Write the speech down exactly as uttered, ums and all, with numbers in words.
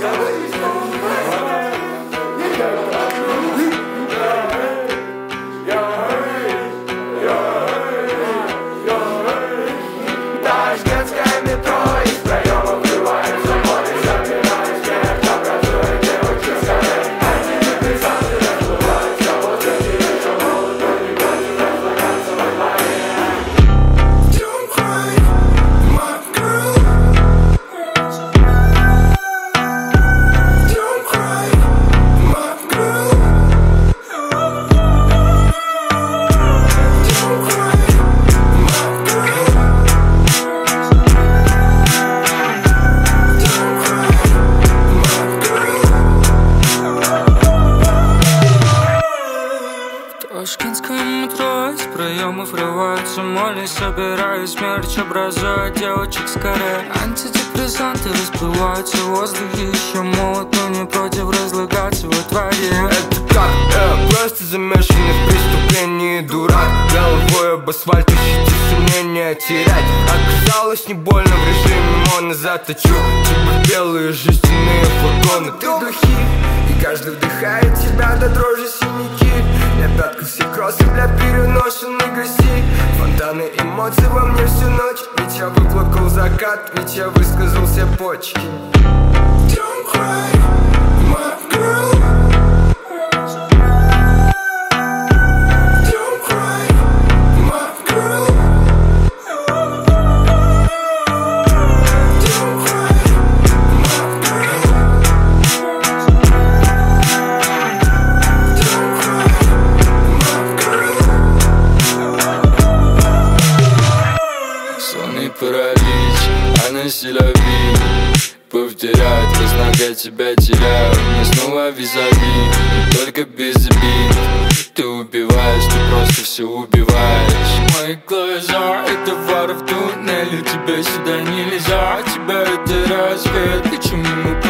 Ташкентском метро из проемов врываются моли. Собираюсь мерч, образуя девочек скорее. Антидепрессанты расплываются в воздухе. Еще молод, но не против разлагаться во дворе. Это как? Э, просто замешанный в преступлении дурак. Головой об асфальт ищите сомнения терять. Оказалось не больно в режиме моно. Заточу тебя в белые жизненные флаконы. Ты духи, и каждый вдыхает тебя до дрожи синяки. На пятках все кроссы, бля, переношенной грязи. Фонтаны эмоций во мне всю ночь. Ведь я выплакал закат, ведь я высказал все почки. Don't cry, my girl. Don't cry, my girl. Don't cry, my girl. Don't cry. Сонный паралич, она силовик. Повторяет, разного тебя теряю. Мне снова визави, только без обид. Ты убиваешь, ты просто все убиваешь. Мои глаза — это фара в туннеле. Тебя сюда нельзя, тебя это рассвет. Лечу мимо